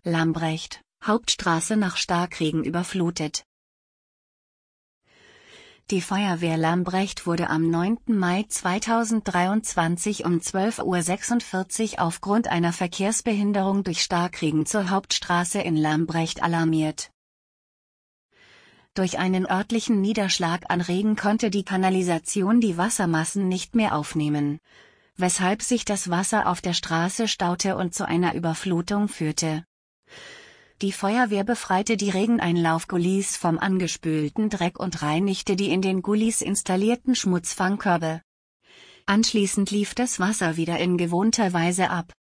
Lambrecht, Hauptstraße nach Starkregen überflutet. Die Feuerwehr Lambrecht wurde am 9. Mai 2023 um 12:46 Uhr aufgrund einer Verkehrsbehinderung durch Starkregen zur Hauptstraße in Lambrecht alarmiert. Durch einen örtlichen Niederschlag an Regen konnte die Kanalisation die Wassermassen nicht mehr aufnehmen, weshalb sich das Wasser auf der Straße staute und zu einer Überflutung führte. Die Feuerwehr befreite die Regeneinlaufgullis vom angespülten Dreck und reinigte die in den Gullis installierten Schmutzfangkörbe. Anschließend lief das Wasser wieder in gewohnter Weise ab.